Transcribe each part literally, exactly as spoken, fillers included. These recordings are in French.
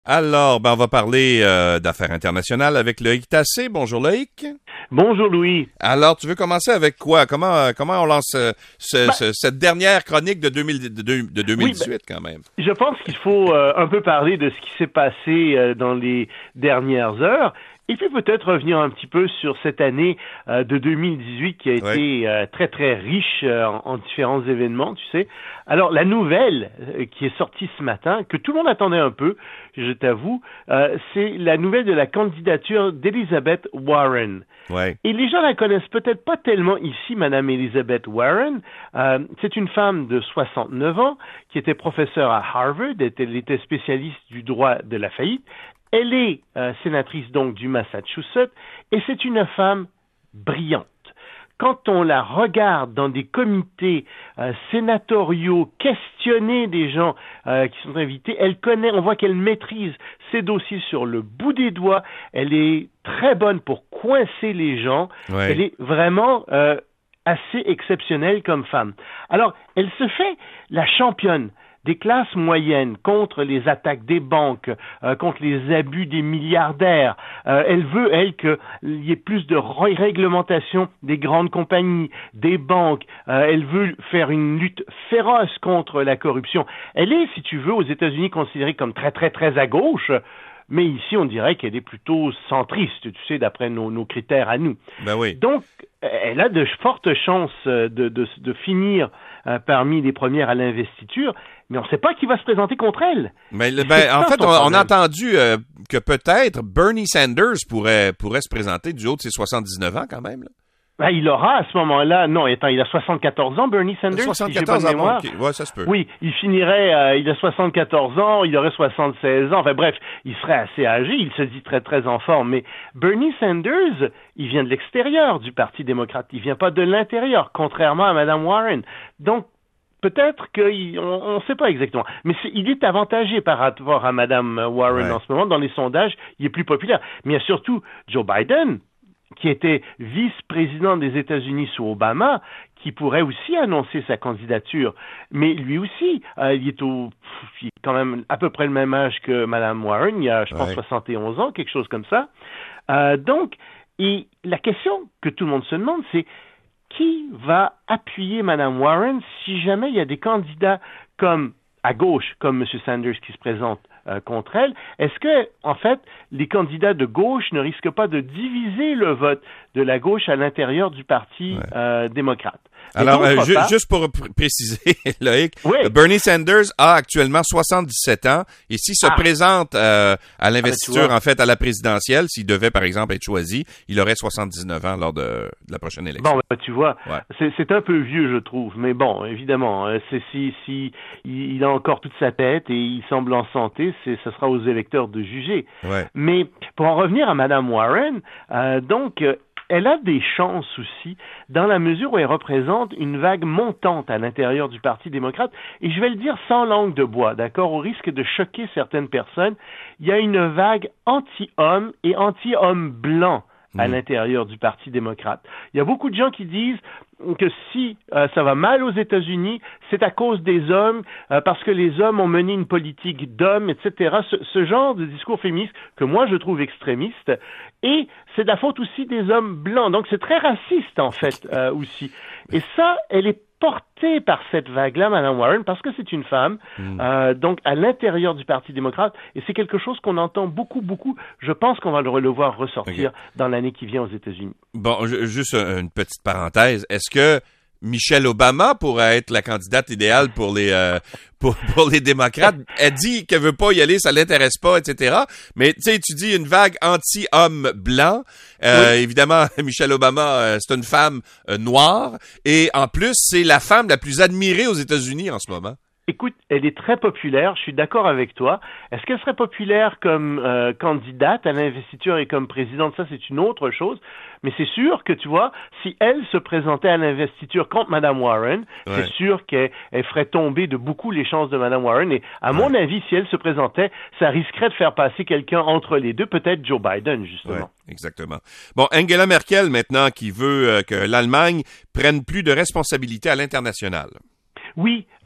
Alors, ben, on va parler euh, d'affaires internationales avec Loïc Tassé. Bonjour Loïc. Bonjour Louis. Alors, tu veux commencer avec quoi? Comment euh, comment on lance euh, ce, Ben, ce, cette dernière chronique de, deux mille, de, de deux mille dix-huit oui, ben, quand même? Je pense qu'il faut euh, un peu parler de ce qui s'est passé euh, dans les dernières heures. Et puis peut-être revenir un petit peu sur cette année euh, de deux mille dix-huit qui a été Oui. euh, très très riche euh, en, en différents événements, tu sais. Alors la nouvelle euh, qui est sortie ce matin, que tout le monde attendait un peu, je t'avoue, euh, c'est la nouvelle de la candidature d'Elizabeth Warren. Ouais. Et les gens la connaissent peut-être pas tellement ici, Madame Elizabeth Warren. Euh, c'est une femme de soixante-neuf ans qui était professeure à Harvard, elle était spécialiste du droit de la faillite. Elle est euh, sénatrice donc du Massachusetts et c'est une femme brillante. Quand on la regarde dans des comités euh, sénatoriaux, questionner des gens euh, qui sont invités, elle connaît, on voit qu'elle maîtrise ses dossiers sur le bout des doigts. Elle est très bonne pour coincer les gens. Ouais. Elle est vraiment euh, assez exceptionnelle comme femme. Alors, elle se fait la championne des classes moyennes contre les attaques des banques, euh, contre les abus des milliardaires. Euh, elle veut, elle, qu'il y ait plus de ré- réglementation des grandes compagnies, des banques. Euh, elle veut faire une lutte féroce contre la corruption. Elle est, si tu veux, aux États-Unis considérée comme très, très, très à gauche. Mais ici, on dirait qu'elle est plutôt centriste, tu sais, d'après nos, nos critères à nous. Ben oui. Donc, elle a de fortes chances de, de, de finir euh, parmi les premières à l'investiture, mais on ne sait pas qui va se présenter contre elle. Mais le- C'est ben, ça en fait, son on, on problème. a entendu euh, que peut-être Bernie Sanders pourrait pourrait se présenter du haut de ses soixante-dix-neuf ans quand même. Là. Ben, il aura à ce moment-là, non, attends, il a soixante-quatorze ans, Bernie Sanders, si j'ai soixante-quatorze bonne ans, mémoire. ok. Ouais, ça se peut. Oui, il finirait, euh, il a soixante-quatorze ans, il aurait soixante-seize ans, enfin bref, il serait assez âgé, il se dit très très en forme, mais Bernie Sanders, il vient de l'extérieur du Parti démocrate, il vient pas de l'intérieur, contrairement à Madame Warren. Donc, peut-être qu'on ne sait pas exactement, mais c'est, il est avantagé par rapport à Madame Warren Ouais. en ce moment, dans les sondages, il est plus populaire. Mais il y a surtout Joe Biden, qui était vice-président des États-Unis sous Obama, qui pourrait aussi annoncer sa candidature. Mais lui aussi, euh, il est au, il est quand même à peu près le même âge que Madame Warren, il a, je pense, Ouais. soixante et onze ans, quelque chose comme ça. Euh, donc, et la question que tout le monde se demande, c'est qui va appuyer Madame Warren si jamais il y a des candidats comme à gauche, comme M. Sanders qui se présente euh, contre elle? Est-ce que, en fait, les candidats de gauche ne risquent pas de diviser le vote de la gauche à l'intérieur du Parti Ouais. euh, démocrate? Mais Alors, euh, d'autre ju- part- juste pour pr- préciser, Loïc, Oui. euh, Bernie Sanders a actuellement soixante-dix-sept ans et s'il se Ah. présente euh, à l'investiture, Ah, ben, tu vois. en fait, à la présidentielle, s'il devait, par exemple, être choisi, il aurait soixante-dix-neuf ans lors de, de la prochaine élection. Bon, ben, tu vois, Ouais. c'est, c'est un peu vieux, je trouve, mais bon, évidemment, euh, c'est si, si il, il a encore toute sa tête et il semble en santé, c'est, ce sera aux électeurs de juger. Ouais. Mais pour en revenir à Madame Warren, euh, donc, euh, elle a des chances aussi, dans la mesure où elle représente une vague montante à l'intérieur du Parti démocrate, et je vais le dire sans langue de bois, d'accord, au risque de choquer certaines personnes, il y a une vague anti-homme et anti-homme blanc à Mm. l'intérieur du Parti démocrate. Il y a beaucoup de gens qui disent que si euh, ça va mal aux États-Unis, c'est à cause des hommes, euh, parce que les hommes ont mené une politique d'hommes, et cetera. Ce, ce genre de discours féministe que moi je trouve extrémiste, et c'est de la faute aussi des hommes blancs. Donc c'est très raciste en fait euh, aussi. Et ça, elle est portée par cette vague-là, Madame Warren, parce que c'est une femme, Mm. euh, donc à l'intérieur du Parti démocrate, et c'est quelque chose qu'on entend beaucoup, beaucoup. Je pense qu'on va le, le voir ressortir Ok. dans l'année qui vient aux États-Unis. Bon, ju- juste un- une petite parenthèse. Est-ce que Michelle Obama pourrait être la candidate idéale pour les euh, pour, pour les démocrates? Elle dit qu'elle veut pas y aller, ça l'intéresse pas, et cetera. Mais tu sais, tu dis une vague anti-homme blanc. Euh, Oui. Évidemment, Michelle Obama, euh, c'est une femme euh, noire. Et en plus, c'est la femme la plus admirée aux États-Unis en ce moment. Écoute, elle est très populaire, je suis d'accord avec toi. Est-ce qu'elle serait populaire comme euh, candidate à l'investiture et comme présidente? Ça, c'est une autre chose. Mais c'est sûr que, tu vois, si elle se présentait à l'investiture contre Madame Warren, Ouais. c'est sûr qu'elle elle ferait tomber de beaucoup les chances de Madame Warren. Et à mon avis, si elle se présentait, ça risquerait de faire passer quelqu'un entre les deux, peut-être Joe Biden, justement. Ouais, exactement. Bon, Angela Merkel, maintenant, qui veut euh, que l'Allemagne prenne plus de responsabilités à l'international. Oui,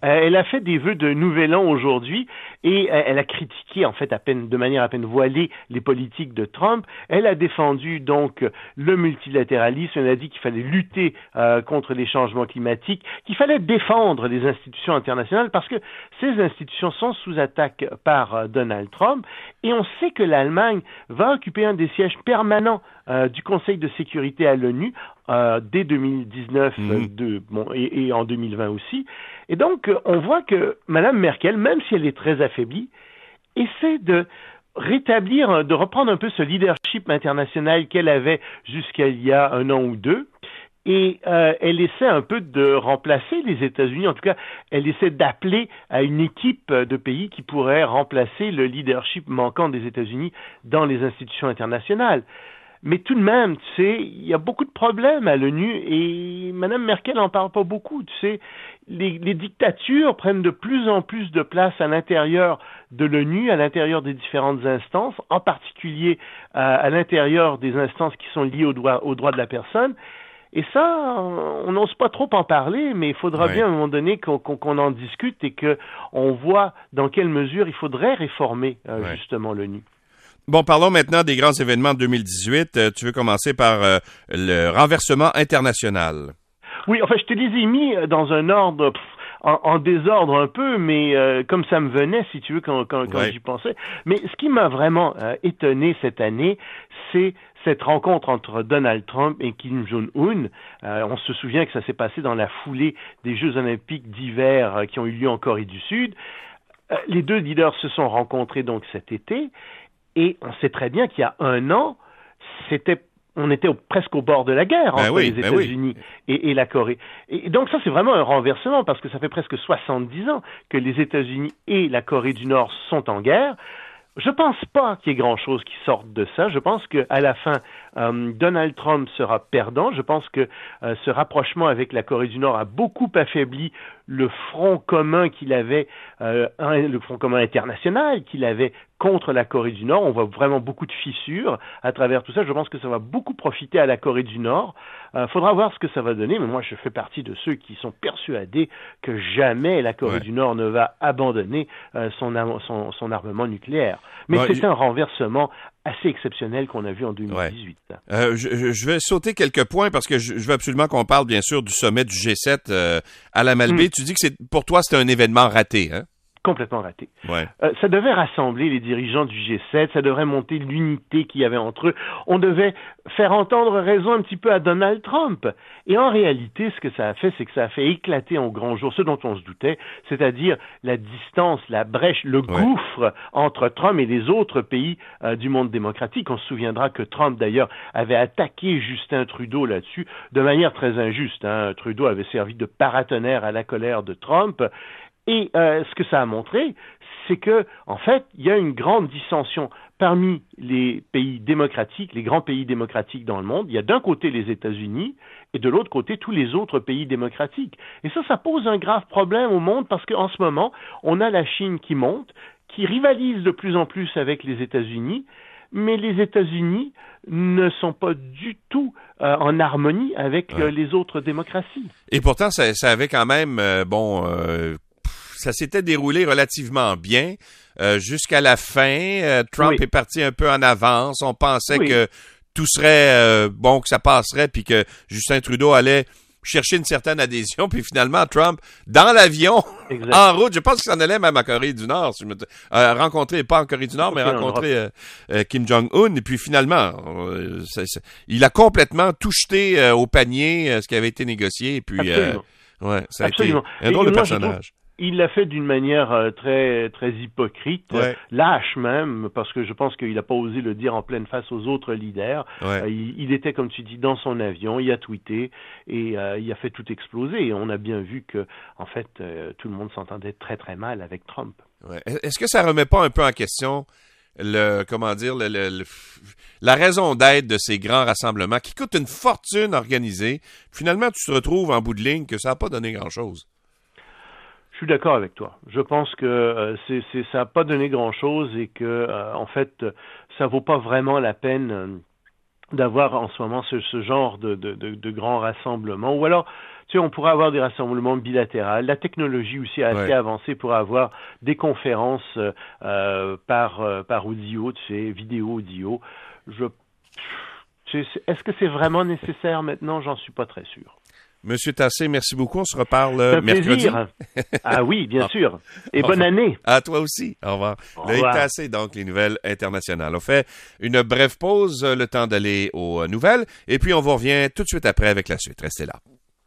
elle a fait des vœux de Nouvel An aujourd'hui et elle a critiqué en fait à peine de manière à peine voilée les politiques de Trump. Elle a défendu donc le multilatéralisme. Elle a dit qu'il fallait lutter euh, contre les changements climatiques, qu'il fallait défendre les institutions internationales parce que ces institutions sont sous attaque par euh, Donald Trump et on sait que l'Allemagne va occuper un des sièges permanents euh, du Conseil de sécurité à l'ONU euh, dès deux mille dix-neuf mmh. euh, de, bon, et, et en deux mille vingt aussi. Et donc, euh, on voit que Mme Merkel, même si elle est très affaiblie, essaie de rétablir, de reprendre un peu ce leadership international qu'elle avait jusqu'à il y a un an ou deux. Et euh, elle essaie un peu de remplacer les États-Unis. En tout cas, elle essaie d'appeler à une équipe de pays qui pourrait remplacer le leadership manquant des États-Unis dans les institutions internationales. Mais tout de même, tu sais, il y a beaucoup de problèmes à l'ONU et Mme Merkel n'en parle pas beaucoup. Tu sais, les, les dictatures prennent de plus en plus de place à l'intérieur de l'ONU, à l'intérieur des différentes instances, en particulier à, à l'intérieur des instances qui sont liées aux droits, aux droits de la personne. Et ça, on n'ose pas trop en parler, mais il faudra ouais. bien à un moment donné qu'on, qu'on, qu'on en discute et qu'on voit dans quelle mesure il faudrait réformer euh, ouais. justement l'ONU. Bon, parlons maintenant des grands événements de deux mille dix-huit. Euh, tu veux commencer par euh, le renversement international. Oui, enfin, je te les ai mis dans un ordre, pff, en, en désordre un peu, mais euh, comme ça me venait, si tu veux, quand, quand, quand ouais. j'y pensais. Mais ce qui m'a vraiment euh, étonné cette année, c'est cette rencontre entre Donald Trump et Kim Jong-un. Euh, on se souvient que ça s'est passé dans la foulée des Jeux olympiques d'hiver euh, qui ont eu lieu en Corée du Sud. Euh, les deux leaders se sont rencontrés donc cet été. Et on sait très bien qu'il y a un an, c'était, on était au, presque au bord de la guerre ben entre oui, les ben États-Unis oui. et, et la Corée. Et donc ça, c'est vraiment un renversement parce que ça fait presque soixante-dix ans que les États-Unis et la Corée du Nord sont en guerre. Je pense pas qu'il y ait grand-chose qui sorte de ça. Je pense qu'à la fin, euh, Donald Trump sera perdant. Je pense que euh, ce rapprochement avec la Corée du Nord a beaucoup affaibli le front commun qu'il avait, euh, un, le front commun international qu'il avait contre la Corée du Nord. On voit vraiment beaucoup de fissures à travers tout ça. Je pense que ça va beaucoup profiter à la Corée du Nord. Euh, faudra voir ce que ça va donner, mais moi je fais partie de ceux qui sont persuadés que jamais la Corée ouais. du Nord ne va abandonner euh, son, son, son armement nucléaire. Mais ouais, c'est je... un renversement assez exceptionnel qu'on a vu en deux mille dix-huit. Ouais. Euh, je, je vais sauter quelques points parce que je, je veux absolument qu'on parle bien sûr du sommet du G sept euh, à la Malbaie. Mm. Tu dis que c'est pour toi c'était un événement raté, hein? Complètement raté. Ouais. Euh, ça devait rassembler les dirigeants du G sept, ça devrait monter l'unité qu'il y avait entre eux. On devait faire entendre raison un petit peu à Donald Trump. Et en réalité, ce que ça a fait, c'est que ça a fait éclater en grand jour ce dont on se doutait, c'est-à-dire la distance, la brèche, le ouais. gouffre entre Trump et les autres pays euh, du monde démocratique. On se souviendra que Trump, d'ailleurs, avait attaqué Justin Trudeau là-dessus de manière très injuste. Hein. Trudeau avait servi de paratonnerre à la colère de Trump. Et euh, ce que ça a montré, c'est que, en fait, il y a une grande dissension parmi les pays démocratiques, les grands pays démocratiques dans le monde. Il y a d'un côté les États-Unis et de l'autre côté tous les autres pays démocratiques. Et ça, ça pose un grave problème au monde parce qu'en ce moment, on a la Chine qui monte, qui rivalise de plus en plus avec les États-Unis, mais les États-Unis ne sont pas du tout euh, en harmonie avec ouais. euh, les autres démocraties. Et pourtant, ça, ça avait quand même, euh, bon... Euh... Ça s'était déroulé relativement bien euh, jusqu'à la fin. Euh, Trump oui. est parti un peu en avance. On pensait oui. que tout serait euh, bon, que ça passerait, puis que Justin Trudeau allait chercher une certaine adhésion. Puis finalement, Trump, dans l'avion, exact. En route, je pense qu'il s'en allait même à Corée du Nord. Si je me... euh, rencontrer, pas en Corée du Nord, okay, mais rencontrer euh, euh, Kim Jong-un. Et puis finalement, euh, c'est, c'est, il a complètement tout jeté euh, au panier, euh, ce qui avait été négocié. Et puis, euh, ouais, ça a Absolument. été un drôle de personnage. Il l'a fait d'une manière euh, très très hypocrite, ouais. lâche même, parce que je pense qu'il n'a pas osé le dire en pleine face aux autres leaders. Ouais. Euh, il, il était, comme tu dis, dans son avion, il a tweeté et euh, il a fait tout exploser. Et on a bien vu que, en fait, euh, tout le monde s'entendait très très mal avec Trump. Ouais. Est-ce que ça remet pas un peu en question le comment dire le, le, le la raison d'être de ces grands rassemblements qui coûtent une fortune organisée? Finalement, tu te retrouves en bout de ligne que ça n'a pas donné grand-chose. Je suis d'accord avec toi. Je pense que euh, c'est, c'est, ça n'a pas donné grand-chose et que, euh, en fait, ça vaut pas vraiment la peine euh, d'avoir en ce moment ce, ce genre de, de, de, de grands rassemblements. Ou alors, tu sais, on pourrait avoir des rassemblements bilatéraux. La technologie aussi est assez Ouais. avancée pour avoir des conférences euh, par, euh, par audio, tu sais, vidéo, audio. Je, tu sais, est-ce que c'est vraiment nécessaire maintenant? J'en suis pas très sûr. Monsieur Tassé, merci beaucoup. On se reparle C'est un mercredi. plaisir. Ah oui, bien sûr. Et bonne année. À toi aussi. Au revoir. Au Loïc revoir. Tassé, donc, les nouvelles internationales. On fait une brève pause, le temps d'aller aux nouvelles, et puis on vous revient tout de suite après avec la suite. Restez là.